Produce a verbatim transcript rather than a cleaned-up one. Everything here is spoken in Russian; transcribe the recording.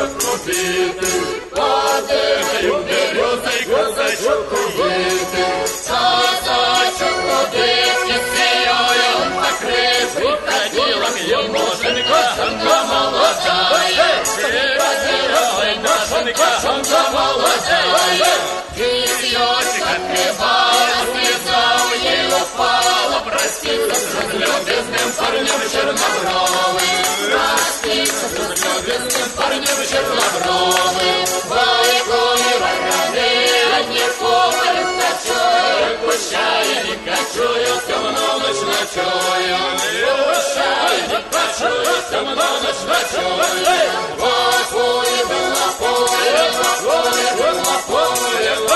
казачок убитый, подыхаю березой, казачок убитый. Казачок убитый, сияя он покрыт, приходила к ему жонка, жонка молодая. Приходила жонка, жонка молодая. Кисьёчек отпевала, слеза у ней упала, проститься с разлюбезным парнем чернобровым. Проститься с разлюбезным парнем чернобровым. Байкуни вороны, одни повары ночуют, пущая не кочуют, темно ночь ночуют. Пущая не кочуют, темно ночь ночуют. Бакуни был на поле, бакуни был на поле.